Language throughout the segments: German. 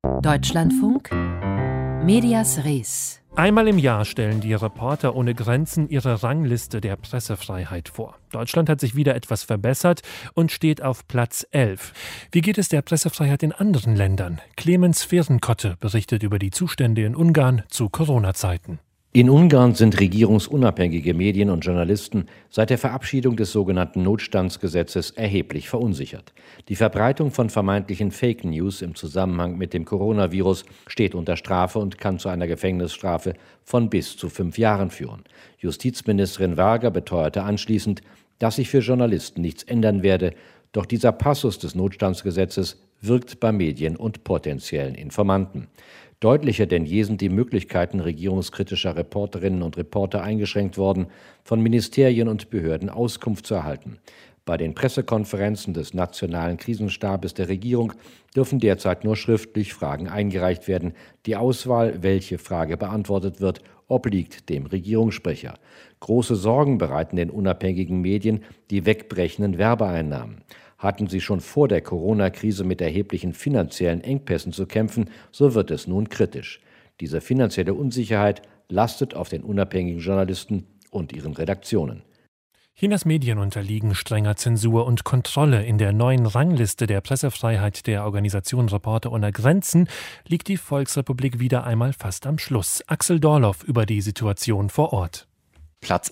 Deutschlandfunk Medias Res. Einmal im Jahr stellen die Reporter ohne Grenzen ihre Rangliste der Pressefreiheit vor. Deutschland hat sich wieder etwas verbessert und steht auf Platz 11. Wie geht es der Pressefreiheit in anderen Ländern? Clemens Fehrenkotte berichtet über die Zustände in Ungarn zu Corona-Zeiten. In Ungarn sind regierungsunabhängige Medien und Journalisten seit der Verabschiedung des sogenannten Notstandsgesetzes erheblich verunsichert. Die Verbreitung von vermeintlichen Fake News im Zusammenhang mit dem Coronavirus steht unter Strafe und kann zu einer Gefängnisstrafe von bis zu 5 Jahren führen. Justizministerin Varga beteuerte anschließend, dass sich für Journalisten nichts ändern werde, doch dieser Passus des Notstandsgesetzes wirkt bei Medien und potenziellen Informanten. Deutlicher denn je sind die Möglichkeiten regierungskritischer Reporterinnen und Reporter eingeschränkt worden, von Ministerien und Behörden Auskunft zu erhalten. Bei den Pressekonferenzen des Nationalen Krisenstabes der Regierung dürfen derzeit nur schriftlich Fragen eingereicht werden. Die Auswahl, welche Frage beantwortet wird, obliegt dem Regierungssprecher. Große Sorgen bereiten den unabhängigen Medien die wegbrechenden Werbeeinnahmen. Hatten sie schon vor der Corona-Krise mit erheblichen finanziellen Engpässen zu kämpfen, so wird es nun kritisch. Diese finanzielle Unsicherheit lastet auf den unabhängigen Journalisten und ihren Redaktionen. Chinas Medien unterliegen strenger Zensur und Kontrolle. In der neuen Rangliste der Pressefreiheit der Organisation Reporter ohne Grenzen liegt die Volksrepublik wieder einmal fast am Schluss. Axel Dorloff über die Situation vor Ort. Platz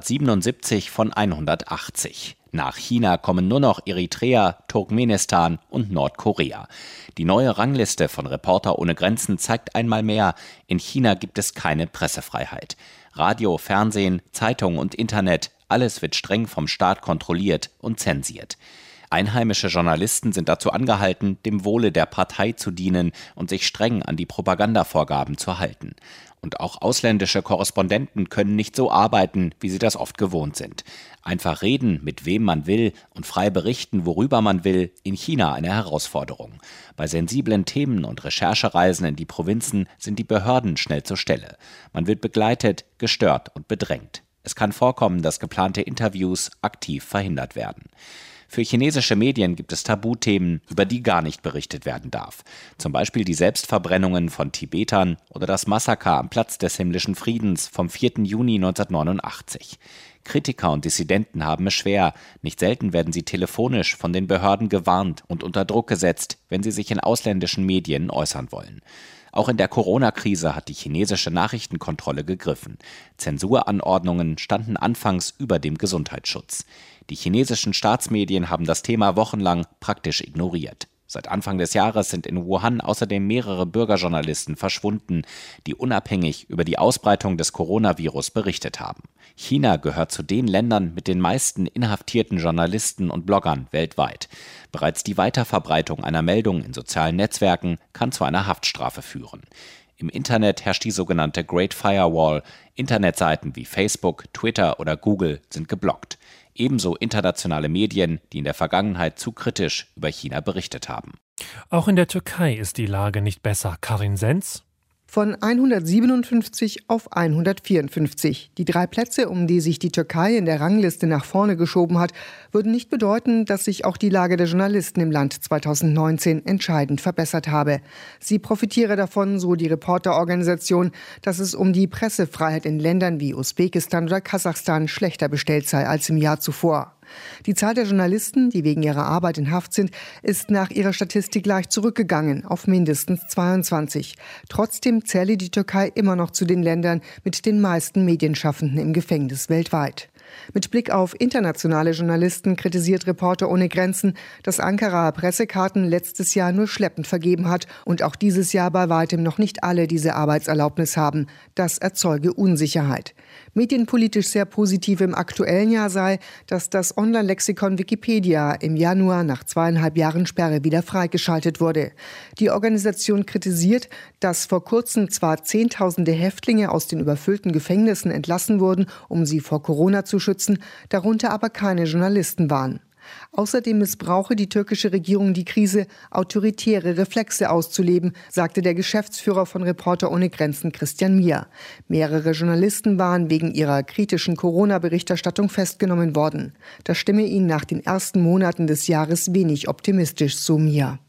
177 von 180. Nach China kommen nur noch Eritrea, Turkmenistan und Nordkorea. Die neue Rangliste von Reporter ohne Grenzen zeigt einmal mehr, in China gibt es keine Pressefreiheit. Radio, Fernsehen, Zeitung und Internet, alles wird streng vom Staat kontrolliert und zensiert. Einheimische Journalisten sind dazu angehalten, dem Wohle der Partei zu dienen und sich streng an die Propagandavorgaben zu halten. Und auch ausländische Korrespondenten können nicht so arbeiten, wie sie das oft gewohnt sind. Einfach reden, mit wem man will und frei berichten, worüber man will, in China eine Herausforderung. Bei sensiblen Themen und Recherchereisen in die Provinzen sind die Behörden schnell zur Stelle. Man wird begleitet, gestört und bedrängt. Es kann vorkommen, dass geplante Interviews aktiv verhindert werden. Für chinesische Medien gibt es Tabuthemen, über die gar nicht berichtet werden darf. Zum Beispiel die Selbstverbrennungen von Tibetern oder das Massaker am Platz des himmlischen Friedens vom 4. Juni 1989. Kritiker und Dissidenten haben es schwer. Nicht selten werden sie telefonisch von den Behörden gewarnt und unter Druck gesetzt, wenn sie sich in ausländischen Medien äußern wollen. Auch in der Corona-Krise hat die chinesische Nachrichtenkontrolle gegriffen. Zensuranordnungen standen anfangs über dem Gesundheitsschutz. Die chinesischen Staatsmedien haben das Thema wochenlang praktisch ignoriert. Seit Anfang des Jahres sind in Wuhan außerdem mehrere Bürgerjournalisten verschwunden, die unabhängig über die Ausbreitung des Coronavirus berichtet haben. China gehört zu den Ländern mit den meisten inhaftierten Journalisten und Bloggern weltweit. Bereits die Weiterverbreitung einer Meldung in sozialen Netzwerken kann zu einer Haftstrafe führen. Im Internet herrscht die sogenannte Great Firewall. Internetseiten wie Facebook, Twitter oder Google sind geblockt. Ebenso internationale Medien, die in der Vergangenheit zu kritisch über China berichtet haben. Auch in der Türkei ist die Lage nicht besser. Karin Senz? Von 157 auf 154. Die 3 Plätze, um die sich die Türkei in der Rangliste nach vorne geschoben hat, würden nicht bedeuten, dass sich auch die Lage der Journalisten im Land 2019 entscheidend verbessert habe. Sie profitiere davon, so die Reporterorganisation, dass es um die Pressefreiheit in Ländern wie Usbekistan oder Kasachstan schlechter bestellt sei als im Jahr zuvor. Die Zahl der Journalisten, die wegen ihrer Arbeit in Haft sind, ist nach ihrer Statistik leicht zurückgegangen auf mindestens 22. Trotzdem zähle die Türkei immer noch zu den Ländern mit den meisten Medienschaffenden im Gefängnis weltweit. Mit Blick auf internationale Journalisten kritisiert Reporter ohne Grenzen, dass Ankara Pressekarten letztes Jahr nur schleppend vergeben hat und auch dieses Jahr bei weitem noch nicht alle diese Arbeitserlaubnis haben. Das erzeuge Unsicherheit. Medienpolitisch sehr positiv im aktuellen Jahr sei, dass das Online-Lexikon Wikipedia im Januar nach 2,5 Jahren Sperre wieder freigeschaltet wurde. Die Organisation kritisiert, dass vor kurzem zwar Zehntausende Häftlinge aus den überfüllten Gefängnissen entlassen wurden, um sie vor Corona zu schützen, darunter aber keine Journalisten waren. Außerdem missbrauche die türkische Regierung die Krise, autoritäre Reflexe auszuleben, sagte der Geschäftsführer von Reporter ohne Grenzen Christian Mier. Mehrere Journalisten waren wegen ihrer kritischen Corona-Berichterstattung festgenommen worden. Das stimme ihn nach den ersten Monaten des Jahres wenig optimistisch, so Mier.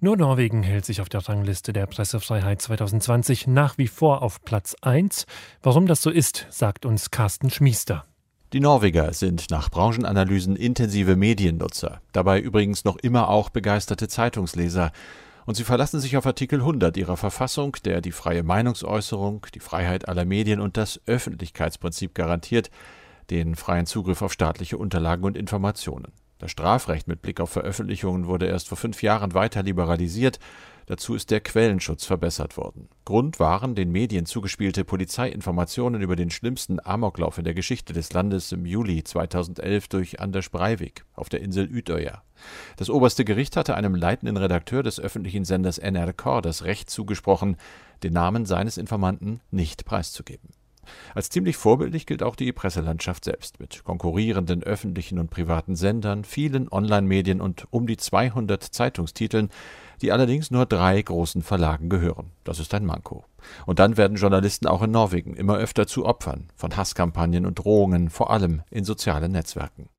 Nur Norwegen hält sich auf der Rangliste der Pressefreiheit 2020 nach wie vor auf Platz 1. Warum das so ist, sagt uns Carsten Schmiester. Die Norweger sind nach Branchenanalysen intensive Mediennutzer, dabei übrigens noch immer auch begeisterte Zeitungsleser. Und sie verlassen sich auf Artikel 100 ihrer Verfassung, der die freie Meinungsäußerung, die Freiheit aller Medien und das Öffentlichkeitsprinzip garantiert, den freien Zugriff auf staatliche Unterlagen und Informationen. Das Strafrecht mit Blick auf Veröffentlichungen wurde erst vor 5 Jahren weiter liberalisiert. Dazu ist der Quellenschutz verbessert worden. Grund waren den Medien zugespielte Polizeiinformationen über den schlimmsten Amoklauf in der Geschichte des Landes im Juli 2011 durch Anders Breivik auf der Insel Utøya. Das oberste Gericht hatte einem leitenden Redakteur des öffentlichen Senders NRK das Recht zugesprochen, den Namen seines Informanten nicht preiszugeben. Als ziemlich vorbildlich gilt auch die Presselandschaft selbst mit konkurrierenden öffentlichen und privaten Sendern, vielen Online-Medien und um die 200 Zeitungstiteln, die allerdings nur 3 großen Verlagen gehören. Das ist ein Manko. Und dann werden Journalisten auch in Norwegen immer öfter zu Opfern von Hasskampagnen und Drohungen, vor allem in sozialen Netzwerken.